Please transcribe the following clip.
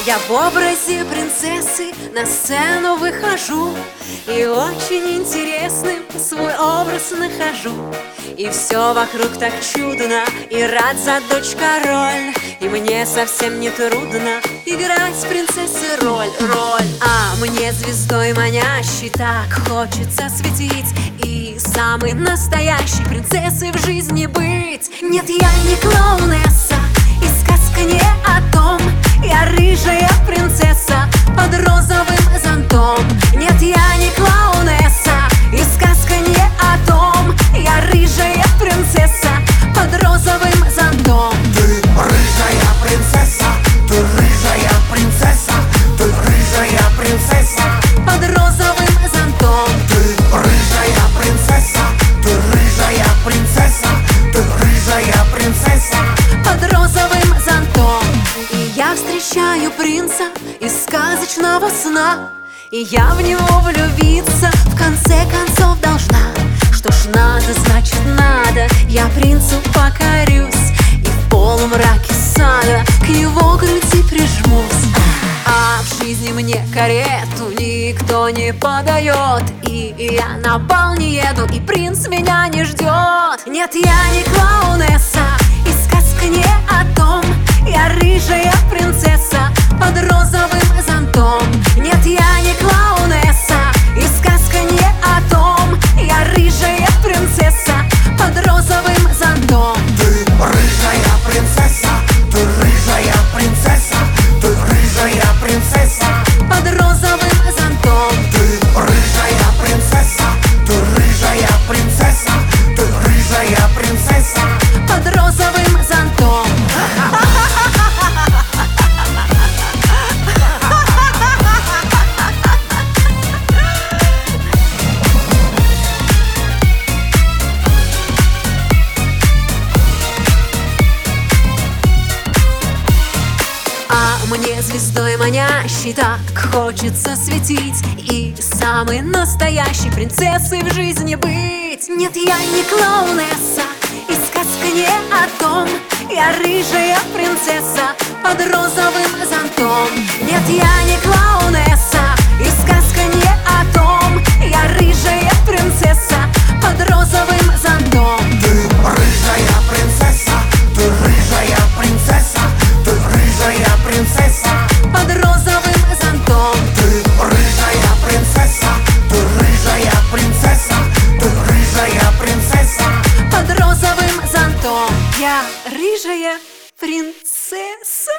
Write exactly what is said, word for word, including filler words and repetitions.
Я в образе принцессы на сцену выхожу и очень интересным свой образ нахожу. И все вокруг так чудно, и рад за дочь король. И мне совсем не трудно играть принцессы роль, роль. А мне звездой манящей так хочется светить и самой настоящей принцессой в жизни быть. Нет, я не клоунесса, и сказка не о том. Я рыжая принцесса под розовым зонтом. Нет, я не клоунесса, и сказка не о том. Я рыжая принцесса под розовым зонтом. Ты рыжая принцесса, ты рыжая принцесса, ты рыжая принцесса под розовым зонтом. Ты рыжая принцесса, ты рыжая принцесса, ты рыжая принцесса под розовым зонтом. И я встречаю принца из сказочного сна, и я в него влюбиться в конце концов должна. Что ж надо, значит надо, я принцу покорюсь и в полумраке сада к его груди прижмусь. А в жизни мне карету никто не подает, и я на бал не еду, и принц меня не ждет. Нет, я не клоунесса, и сказка не о том. Я рыжая принцесса под розовым зонтом. Нет, я не клоунесса, и сказка не о том. Я рыжая принцесса под розовым зонтом. Ты рыжая принцесса, ты рыжая принцесса, ты рыжая принцесса под розовым зонтом. Ты рыжая принцесса, ты рыжая принцесса, ты рыжая принцесса под розовым зонтом. А мне звездой манящей так хочется светить и самой настоящей принцессой в жизни быть. Нет, я не клоунесса, и сказка не о том. Я рыжая принцесса под розовым зонтом. Нет, я не клоунесса, и сказка не о том. Я рыжая принцесса под розовым зонтом. Ты рыжая принцесса, ты рыжая принцесса, ты рыжая принцесса под розовым зонтом. Ты рыжая принцесса, ты рыжая принцесса, ты рыжая принцесса Под розовым зонтом. Я рыжая принцесса.